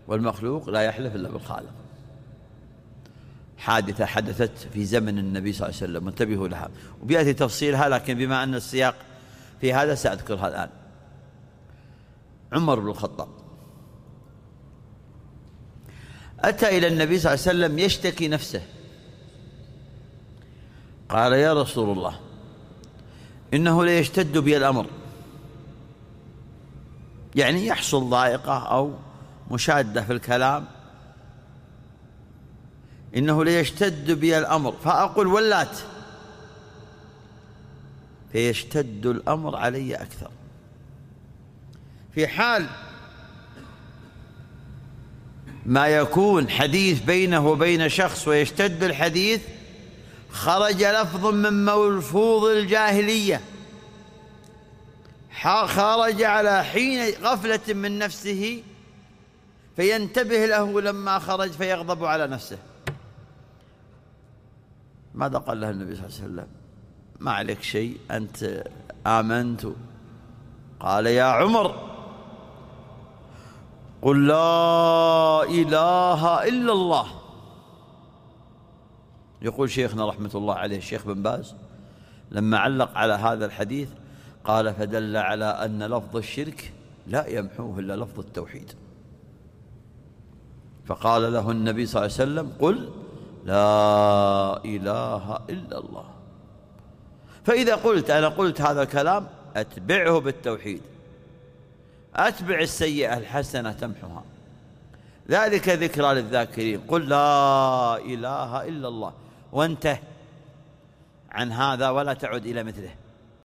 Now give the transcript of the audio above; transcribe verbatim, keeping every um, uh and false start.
والمخلوق لا يحلف إلا بالخالق. حادثة حدثت في زمن النبي صلى الله عليه وسلم، انتبهوا لها، وبيأتي تفصيلها، لكن بما أن السياق في هذا سأذكرها الآن. عمر بن الخطاب أتى إلى النبي صلى الله عليه وسلم يشتكي نفسه، قال: يا رسول الله، إنه ليشتد بي الأمر، يعني يحصل ضائقة أو مشادة في الكلام، إنه ليشتد بي الأمر فأقول واللات، فيشتد الأمر علي أكثر. في حال ما يكون حديث بينه وبين شخص ويشتد الحديث، خرج لفظ من ملفوظ الجاهلية، خرج على حين غفلة من نفسه، فينتبه له لما خرج فيغضب على نفسه. ماذا قال له النبي صلى الله عليه وسلم؟ ما عليك شيء، أنت آمنت. قال: يا عمر، قل لا إله إلا الله. يقول شيخنا رحمة الله عليه الشيخ بن باز لما علق على هذا الحديث قال: فدل على أن لفظ الشرك لا يمحوه إلا لفظ التوحيد. فقال له النبي صلى الله عليه وسلم: قل لا إله إلا الله. فإذا قلت أنا قلت هذا الكلام أتبعه بالتوحيد، أتبع السيئة الحسنة تمحها، ذلك ذكرى للذاكرين. قل لا إله إلا الله وانته عن هذا ولا تعد إلى مثله.